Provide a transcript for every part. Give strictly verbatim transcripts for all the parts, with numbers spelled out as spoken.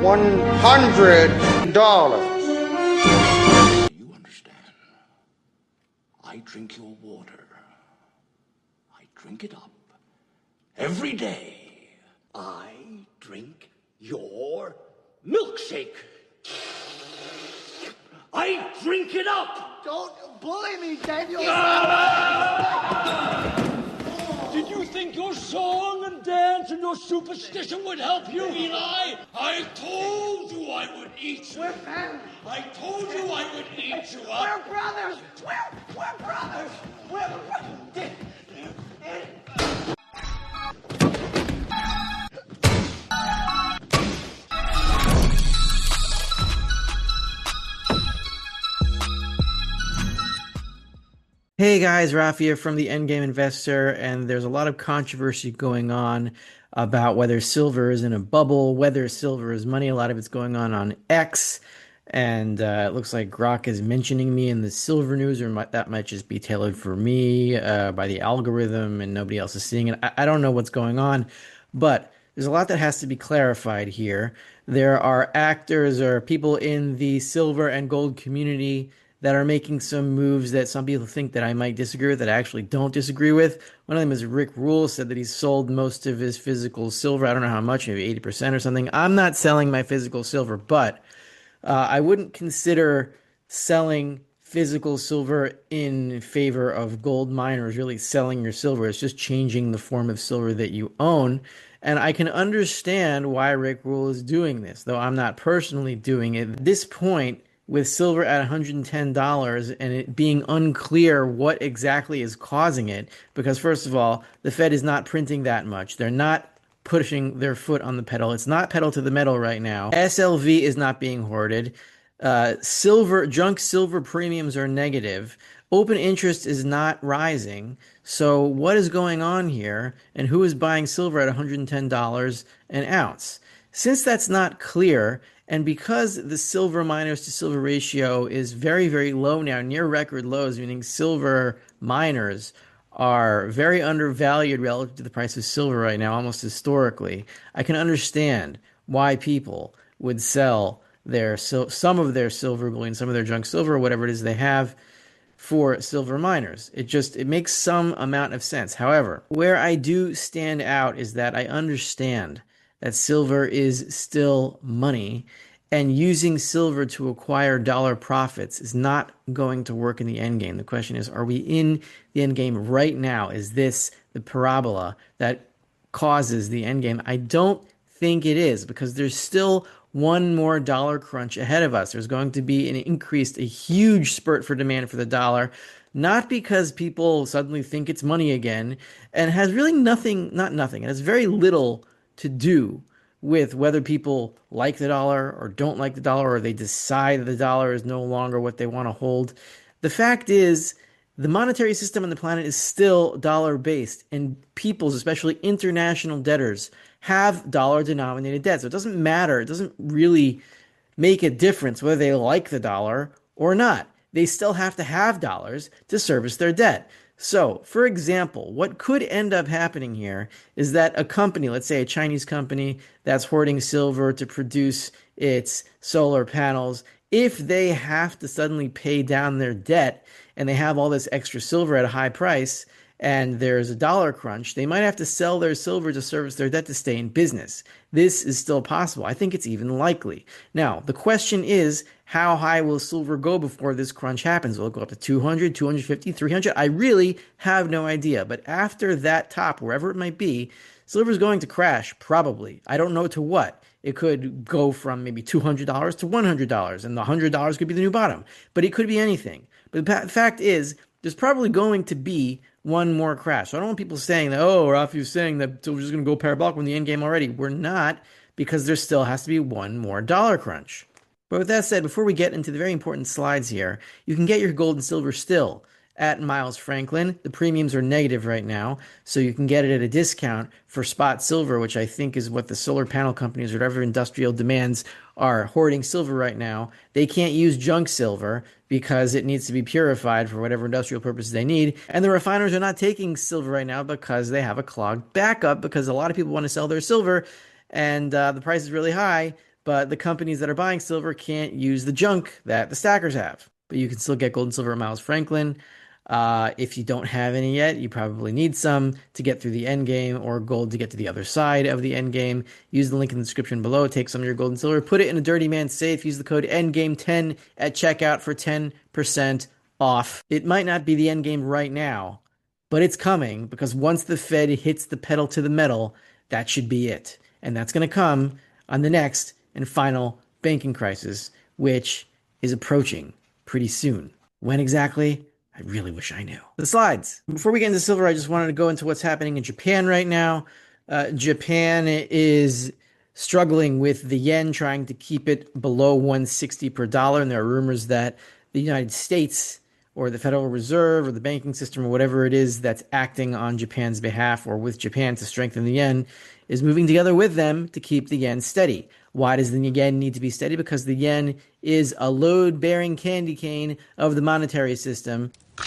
one hundred dollars. You understand? I drink your water. I drink it up. Every day, I drink your milkshake. I drink it up! Don't bully me, Daniel! Did you think your song and dance and your superstition would help you, Eli? I told you I would eat you. We're family. I told you I would eat you up. We're brothers. We're, we're brothers. We're brothers. Hey guys, Rafi from the Endgame Investor, and there's a lot of controversy going on about whether silver is in a bubble, whether silver is money. A lot of it's going on on X, and uh, it looks like Grok is mentioning me in the silver news, or might, that might just be tailored for me uh, by the algorithm, and nobody else is seeing it. I, I don't know what's going on, but there's a lot that has to be clarified here. There are actors or people in the silver and gold community that are making some moves that some people think that I might disagree with, that I actually don't disagree with. One of them is Rick Rule, said that he's sold most of his physical silver. I don't know how much, maybe eighty percent or something. I'm not selling my physical silver, but uh, I wouldn't consider selling physical silver in favor of gold miners, really selling your silver. It's just changing the form of silver that you own. And I can understand why Rick Rule is doing this, though I'm not personally doing it. At this point, with silver at one hundred ten dollars and it being unclear what exactly is causing it, because first of all, the Fed is not printing that much. They're not pushing their foot on the pedal. It's not pedal to the metal right now. S L V is not being hoarded. Uh, silver, junk silver premiums are negative. Open interest is not rising. So what is going on here, and who is buying silver at one hundred ten dollars an ounce? Since that's not clear, and because the silver miners to silver ratio is very, very low now, near record lows, meaning silver miners are very undervalued relative to the price of silver right now, almost historically, I can understand why people would sell their some of their silver bullion, some of their junk silver, or whatever it is they have, for silver miners. It just, it makes some amount of sense. However, where I do stand out is that I understand that silver is still money, and using silver to acquire dollar profits is not going to work in the end game. The question is, are we in the end game right now? Is this the parabola that causes the end game? I don't think it is, because there's still one more dollar crunch ahead of us. There's going to be an increased, a huge spurt for demand for the dollar, not because people suddenly think it's money again, and has really nothing, not nothing, it has very little to do with whether people like the dollar or don't like the dollar, or they decide that the dollar is no longer what they want to hold. The fact is, the monetary system on the planet is still dollar-based, and peoples, especially international debtors, have dollar-denominated debt. So it doesn't matter. It doesn't really make a difference whether they like the dollar or not. They still have to have dollars to service their debt. So, for example, what could end up happening here is that a company, let's say a Chinese company that's hoarding silver to produce its solar panels, if they have to suddenly pay down their debt and they have all this extra silver at a high price and there's a dollar crunch, they might have to sell their silver to service their debt to stay in business. This is still possible. I think it's even likely. Now, the question is, how high will silver go before this crunch happens? Will it go up to two hundred, two fifty, three hundred? I really have no idea. But after that top, wherever it might be, silver is going to crash, probably. I don't know to what. It could go from maybe two hundred dollars to one hundred dollars, and the one hundred dollars could be the new bottom. But it could be anything. But the fact is, there's probably going to be one more crash. So I don't want people saying that, oh, Rafi was saying that silver's just going to go parabolic when the end game already. We're not, because there still has to be one more dollar crunch. But with that said, before we get into the very important slides here, you can get your gold and silver still at Miles Franklin. The premiums are negative right now, so you can get it at a discount for spot silver, which I think is what the solar panel companies or whatever industrial demands are hoarding silver right now. They can't use junk silver because it needs to be purified for whatever industrial purposes they need. And the refiners are not taking silver right now because they have a clogged backup, because a lot of people want to sell their silver and uh, the price is really high, but the companies that are buying silver can't use the junk that the stackers have. But you can still get gold and silver at Miles Franklin. Uh, if you don't have any yet, you probably need some to get through the end game, or gold to get to the other side of the end game. Use the link in the description below. Take some of your gold and silver, put it in a dirty man safe. Use the code endgame ten at checkout for ten percent off. It might not be the end game right now, but it's coming, because once the Fed hits the pedal to the metal, that should be it. And that's going to come on the next and final banking crisis, which is approaching pretty soon. When exactly? I really wish I knew. The slides. Before we get into silver, I just wanted to go into what's happening in Japan right now. Uh, Japan is struggling with the yen, trying to keep it below one sixty per dollar. And there are rumors that the United States or the Federal Reserve or the banking system or whatever it is that's acting on Japan's behalf or with Japan to strengthen the yen is moving together with them to keep the yen steady. Why does the yen need to be steady? Because the yen is a load-bearing candy cane of the monetary system.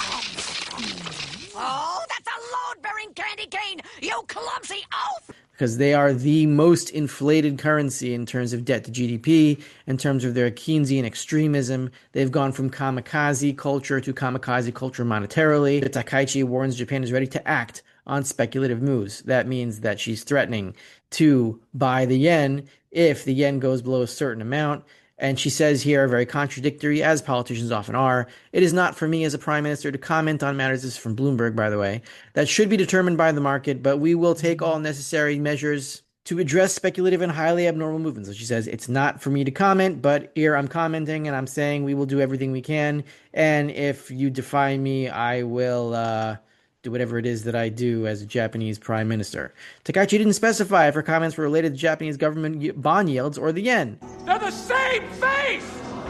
Oh, that's a load-bearing candy cane, you clumsy oaf! Because they are the most inflated currency in terms of debt to G D P, in terms of their Keynesian extremism. They've gone from kamikaze culture to kamikaze culture monetarily. Takaichi warns Japan is ready to act on speculative moves. That means that she's threatening to buy the yen if the yen goes below a certain amount. And she says here, very contradictory, as politicians often are, it is not for me as a prime minister to comment on matters, this is from Bloomberg, by the way, that should be determined by the market, but we will take all necessary measures to address speculative and highly abnormal movements. So she says, it's not for me to comment, but here I'm commenting and I'm saying we will do everything we can. And if you defy me, I will uh, do whatever it is that I do as a Japanese prime minister. Takaichi didn't specify if her comments were related to Japanese government bond yields or the yen. They're the same face!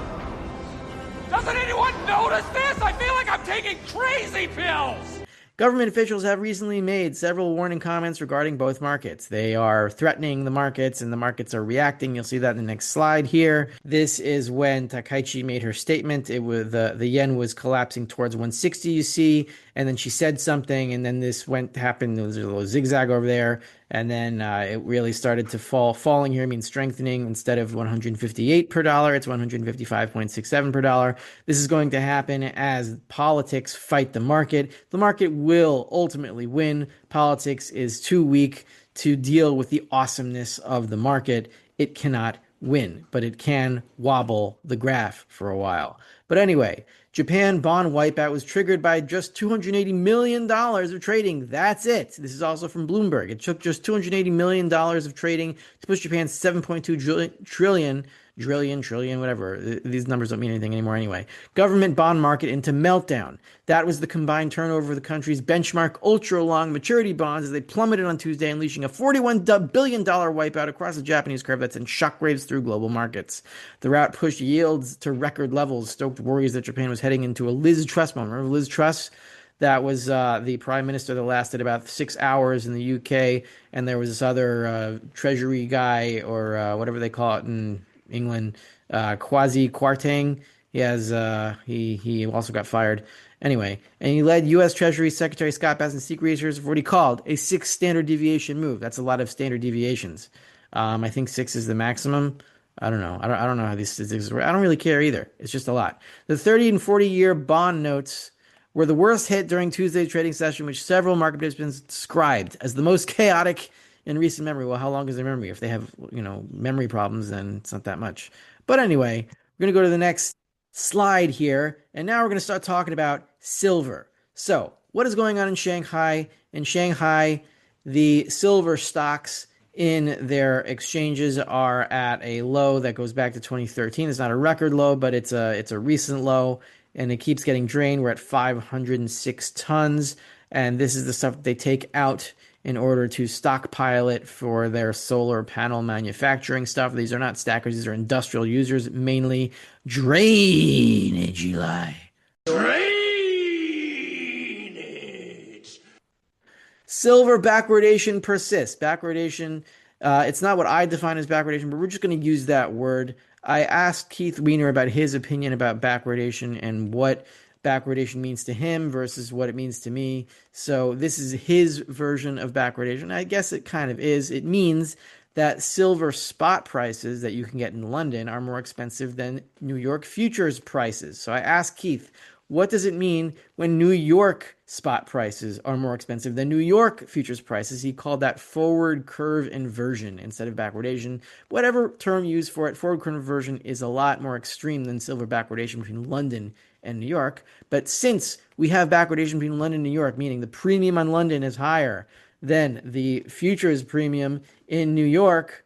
Doesn't anyone notice this? I feel like I'm taking crazy pills! Government officials have recently made several warning comments regarding both markets. They are threatening the markets, and the markets are reacting. You'll see that in the next slide here. This is when Takaichi made her statement. It was the, the yen was collapsing towards one sixty, you see, and then she said something, and then this went happened. There was a little zigzag over there, and then uh, it really started to fall. Falling here means strengthening. Instead of one hundred fifty-eight per dollar, it's one hundred fifty-five point six seven per dollar. This is going to happen as politics fight the market. The market will ultimately win. Politics is too weak to deal with the awesomeness of the market. It cannot win, but it can wobble the graph for a while. But anyway, Japan bond wipeout was triggered by just two hundred eighty million dollars of trading. That's it. This is also from Bloomberg. It took just two hundred eighty million dollars of trading to push Japan's seven point two trillion, trillion, trillion, whatever. These numbers don't mean anything anymore anyway. Government bond market into meltdown. That was the combined turnover of the country's benchmark ultra-long maturity bonds as they plummeted on Tuesday, unleashing a forty-one billion dollars wipeout across the Japanese curve that sent shockwaves through global markets. The rout pushed yields to record levels, stoked worries that Japan was heading into a Liz Truss moment. Remember Liz Truss? That was uh, the prime minister that lasted about six hours in the U K, and there was this other uh, treasury guy, or uh, whatever they call it in England, uh, Kwasi Kwarteng. He has uh, he he also got fired. Anyway, and he led U S Treasury Secretary Scott Bessent seek research for what he called a six standard deviation move. That's a lot of standard deviations. Um, I think six is the maximum. I don't know. I don't. I don't know how these statistics work. I don't really care either. It's just a lot. The thirty and forty year bond notes were the worst hit during Tuesday's trading session, which several market participants described as the most chaotic in recent memory. Well, how long is their memory? If they have, you know, memory problems, then it's not that much. But anyway, we're going to go to the next slide here. And now we're going to start talking about silver. So what is going on in Shanghai? In Shanghai, the silver stocks in their exchanges are at a low that goes back to twenty thirteen. It's not a record low, but it's a, it's a recent low, and it keeps getting drained. We're at five hundred six tons. And this is the stuff that they take out in order to stockpile it for their solar panel manufacturing stuff. These are not stackers. These are industrial users, mainly drainage, Eli. Drainage. Silver backwardation persists. Backwardation, uh, it's not what I define as backwardation, but we're just going to use that word. I asked Keith Weiner about his opinion about backwardation and what backwardation means to him versus what it means to me. So this is his version of backwardation. I guess it kind of is. It means that silver spot prices that you can get in London are more expensive than New York futures prices. So I asked Keith, what does it mean when New York spot prices are more expensive than New York futures prices? He called that forward curve inversion instead of backwardation. Whatever term you use for it, forward curve inversion is a lot more extreme than silver backwardation between London and New York. But since we have backwardation between London and New York, meaning the premium on London is higher than the futures premium in New York,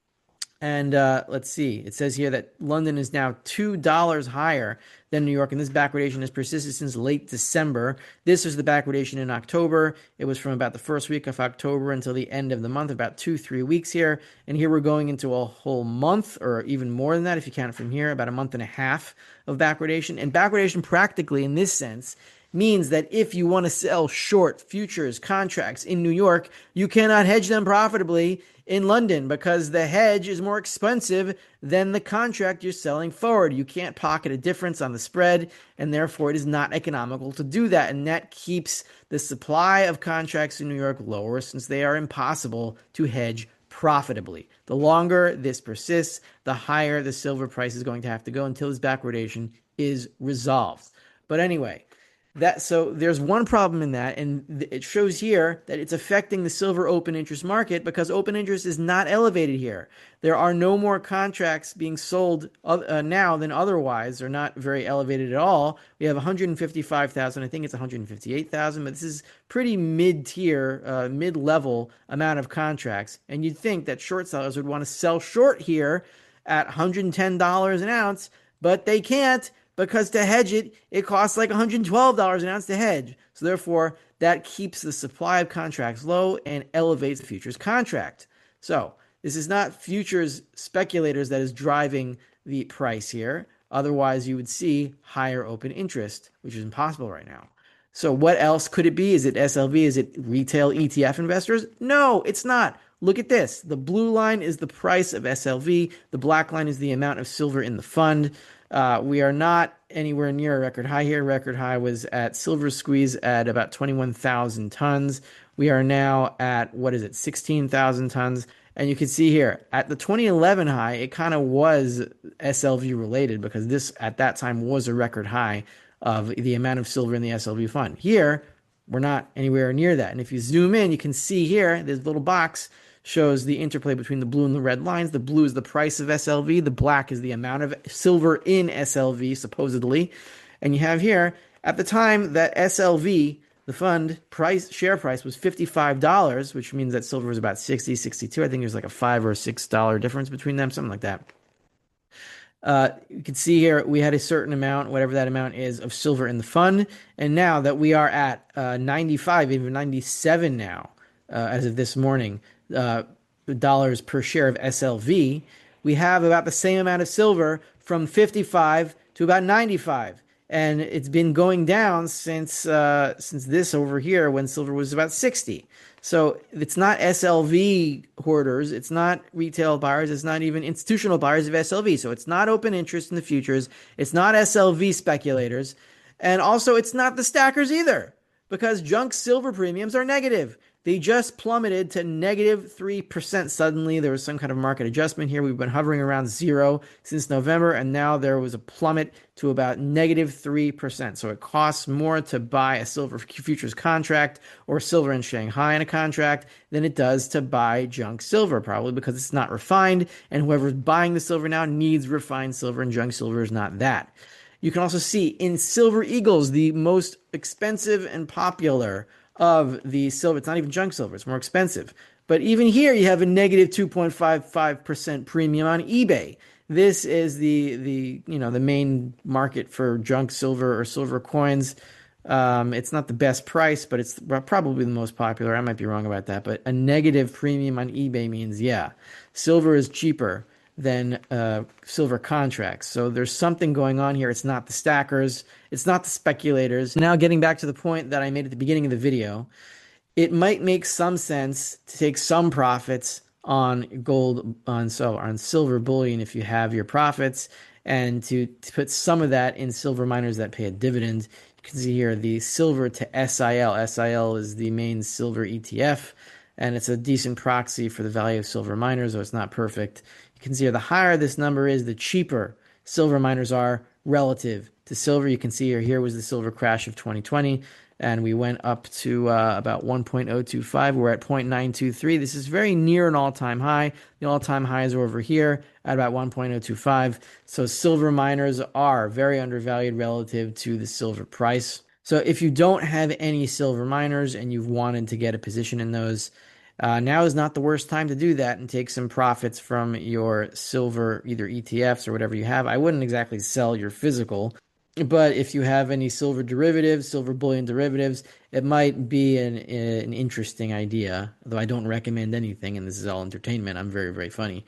and uh, let's see, it says here that London is now two dollars higher than New York, and this backwardation has persisted since late December. This was the backwardation in October. It was from about the first week of October until the end of the month, about two, three weeks here. And here we're going into a whole month, or even more than that if you count it from here, about a month and a half of backwardation. And backwardation practically in this sense means that if you want to sell short futures contracts in New York, you cannot hedge them profitably in London because the hedge is more expensive than the contract you're selling forward. You can't pocket a difference on the spread, and therefore it is not economical to do that. And that keeps the supply of contracts in New York lower since they are impossible to hedge profitably. The longer this persists, the higher the silver price is going to have to go until this backwardation is resolved. But anyway, That so there's one problem in that, and it shows here that it's affecting the silver open interest market because open interest is not elevated here. There are no more contracts being sold uh, now than otherwise. They're not very elevated at all. We have one hundred fifty-five thousand. I think it's one hundred fifty-eight thousand, but this is pretty mid-tier, uh, mid-level amount of contracts. And you'd think that short sellers would want to sell short here at one hundred ten dollars an ounce, but they can't, because to hedge it, it costs like one hundred twelve dollars an ounce to hedge. So therefore, that keeps the supply of contracts low and elevates the futures contract. So this is not futures speculators that is driving the price here. Otherwise, you would see higher open interest, which is impossible right now. So what else could it be? Is it S L V? Is it retail E T F investors? No, it's not. Look at this. The blue line is the price of S L V. The black line is the amount of silver in the fund. Uh, we are not anywhere near a record high here. Record high was at Silver Squeeze at about twenty-one thousand tons. We are now at, what is it, sixteen thousand tons. And you can see here, at the twenty eleven high, it kind of was S L V related because this, at that time, was a record high of the amount of silver in the S L V fund. Here, we're not anywhere near that. And if you zoom in, you can see here, this little box shows the interplay between the blue and the red lines. The blue is the price of S L V. The black is the amount of silver in S L V, supposedly. And you have here, at the time that S L V, the fund price, share price was fifty-five dollars, which means that silver was about sixty, sixty-two. I think there's like a five or a six dollar difference between them, something like that. Uh, you can see here we had a certain amount, whatever that amount is, of silver in the fund. And now that we are at uh, ninety-five, even ninety-seven now, uh, as of this morning, uh, dollars per share of S L V, we have about the same amount of silver from fifty-five to about ninety-five. And it's been going down since uh, since this over here when silver was about sixty. So it's not S L V hoarders, it's not retail buyers, it's not even institutional buyers of S L V. So it's not open interest in the futures, it's not S L V speculators, and also it's not the stackers either, because junk silver premiums are negative. They just plummeted to negative three percent suddenly. There was some kind of market adjustment here. We've been hovering around zero since November, and now there was a plummet to about negative three percent. So it costs more to buy a silver futures contract or silver in Shanghai in a contract than it does to buy junk silver, probably because it's not refined, and whoever's buying the silver now needs refined silver, and junk silver is not that. You can also see in Silver Eagles, the most expensive and popular of the silver. It's not even junk silver, it's more expensive. But even here you have a negative two point five five percent premium on eBay. This is the the you know the main market for junk silver or silver coins. Um, it's not the best price, but it's probably the most popular. I might be wrong about that, but a negative premium on eBay means, yeah, silver is cheaper than uh, silver contracts. So there's something going on here. It's not the stackers. It's not the speculators. Now getting back to the point that I made at the beginning of the video, it might make some sense to take some profits on gold, on so on silver bullion if you have your profits, and to, to put some of that in silver miners that pay a dividend. You can see here the silver to S I L. S I L is the main silver E T F. and it's a decent proxy for the value of silver miners, though it's not perfect. You can see here the higher this number is, the cheaper silver miners are relative to silver. You can see here, here was the silver crash of twenty twenty, and we went up to uh, about one point oh two five. We're at zero point nine two three. This is very near an all-time high. The all-time highs are over here at about one point oh two five. So silver miners are very undervalued relative to the silver price. So if you don't have any silver miners and you've wanted to get a position in those, uh, now is not the worst time to do that and take some profits from your silver, either E T Fs or whatever you have. I wouldn't exactly sell your physical, but if you have any silver derivatives, silver bullion derivatives, it might be an, an interesting idea, though I don't recommend anything, and this is all entertainment. I'm very, very funny.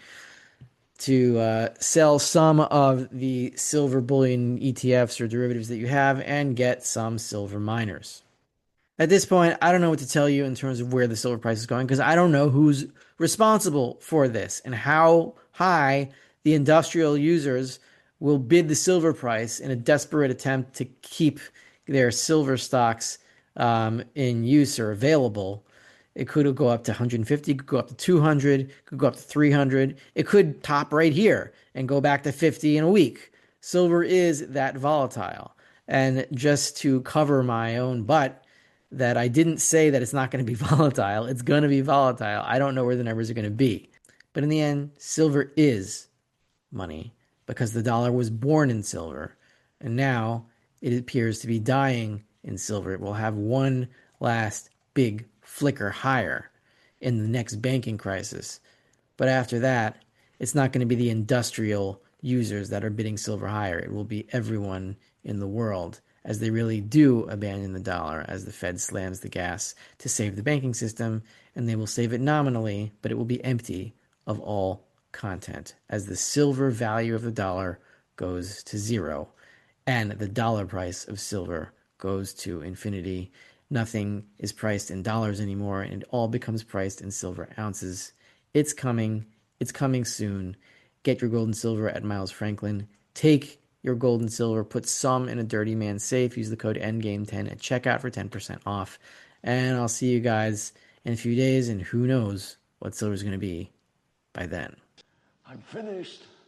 To uh, sell some of the silver bullion E T Fs or derivatives that you have and get some silver miners. At this point, I don't know what to tell you in terms of where the silver price is going, because I don't know who's responsible for this and how high the industrial users will bid the silver price in a desperate attempt to keep their silver stocks um, in use or available. It could go up to one hundred fifty, could go up to two hundred, could go up to three hundred. It could top right here and go back to fifty in a week. Silver is that volatile. And just to cover my own butt, that I didn't say that it's not going to be volatile. It's going to be volatile. I don't know where the numbers are going to be. But in the end, silver is money because the dollar was born in silver. And now it appears to be dying in silver. It will have one last big flicker higher in the next banking crisis. But after that, it's not going to be the industrial users that are bidding silver higher. It will be everyone in the world, as they really do abandon the dollar as the Fed slams the gas to save the banking system, and they will save it nominally, but it will be empty of all content as the silver value of the dollar goes to zero and the dollar price of silver goes to infinity. Nothing is priced in dollars anymore, and it all becomes priced in silver ounces. It's coming. It's coming soon. Get your gold and silver at Miles Franklin. Take your gold and silver, put some in a dirty man safe. Use the code endgame ten at checkout for ten percent off. And I'll see you guys in a few days, and who knows what silver's going to be by then. I'm finished.